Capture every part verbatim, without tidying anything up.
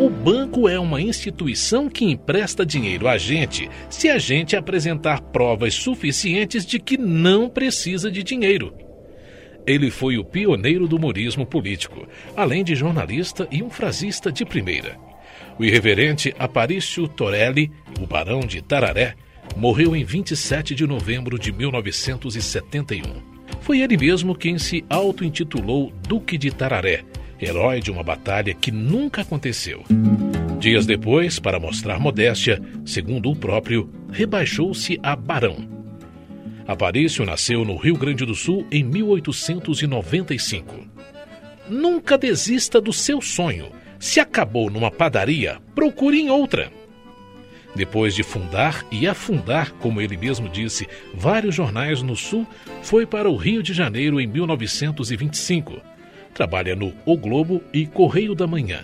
O banco é uma instituição que empresta dinheiro a gente se a gente apresentar provas suficientes de que não precisa de dinheiro. Ele foi o pioneiro do humorismo político, além de jornalista e um frasista de primeira. O irreverente Aparício Torelli, o Barão de Tararé, morreu em vinte e sete de novembro de mil novecentos e setenta e um. Foi ele mesmo quem se auto-intitulou Duque de Tararé, herói de uma batalha que nunca aconteceu. Dias depois, para mostrar modéstia, segundo o próprio, rebaixou-se a barão. Aparício nasceu no Rio Grande do Sul em mil oitocentos e noventa e cinco. Nunca desista do seu sonho. Se acabou numa padaria, procure em outra. Depois de fundar e afundar, como ele mesmo disse, vários jornais no Sul, foi para o Rio de Janeiro em mil novecentos e vinte e cinco. Trabalha no O Globo e Correio da Manhã.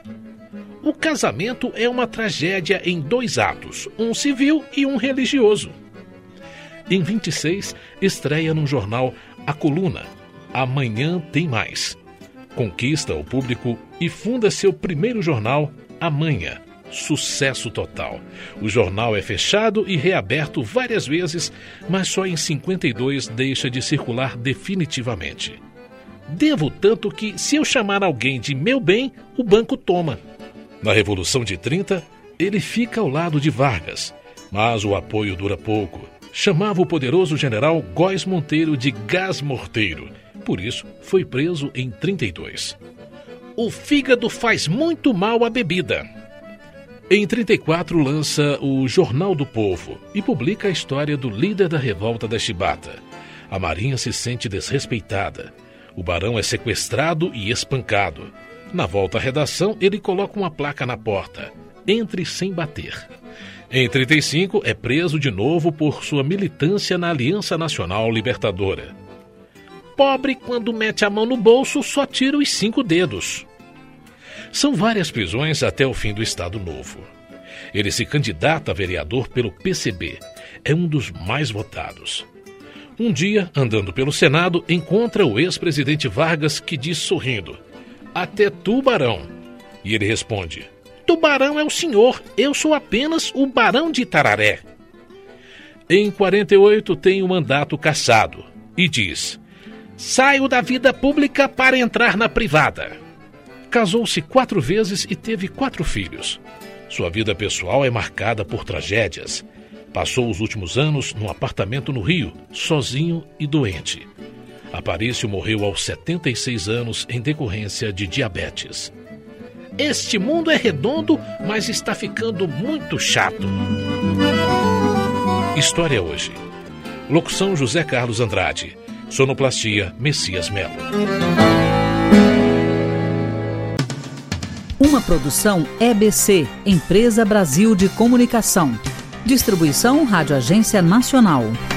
O casamento é uma tragédia em dois atos, um civil e um religioso. Em vinte e seis, estreia no jornal A Coluna, Amanhã Tem Mais. Conquista o público e funda seu primeiro jornal, Amanhã. Sucesso total. O jornal é fechado e reaberto várias vezes, mas só em cinquenta e dois deixa de circular definitivamente. Devo tanto que, se eu chamar alguém de meu bem, o banco toma. Na Revolução de trinta, ele fica ao lado de Vargas, mas o apoio dura pouco. Chamava o poderoso general Góes Monteiro de gás morteiro. Por isso, foi preso em trinta e dois. O fígado faz muito mal à bebida. Em trinta e quatro, lança o Jornal do Povo e publica a história do líder da revolta da Chibata. A Marinha se sente desrespeitada. O barão é sequestrado e espancado. Na volta à redação, ele coloca uma placa na porta: entre sem bater. Em trinta e cinco, é preso de novo por sua militância na Aliança Nacional Libertadora. Pobre, quando mete a mão no bolso, só tira os cinco dedos. São várias prisões até o fim do Estado Novo. Ele se candidata a vereador pelo P C B. É um dos mais votados. Um dia, andando pelo Senado, encontra o ex-presidente Vargas, que diz sorrindo: "Até tu, barão." E ele responde: "Tubarão é o senhor, eu sou apenas o Barão de Tararé." Em quarenta e oito tem o mandato cassado e diz: "Saio da vida pública para entrar na privada." Casou-se quatro vezes e teve quatro filhos. Sua vida pessoal é marcada por tragédias. Passou os últimos anos num apartamento no Rio, sozinho e doente. Aparício morreu aos setenta e seis anos em decorrência de diabetes. Este mundo é redondo, mas está ficando muito chato. História hoje. Locução José Carlos Andrade. Sonoplastia Messias Melo. Uma produção E B C, Empresa Brasil de Comunicação. Distribuição Rádio Agência Nacional.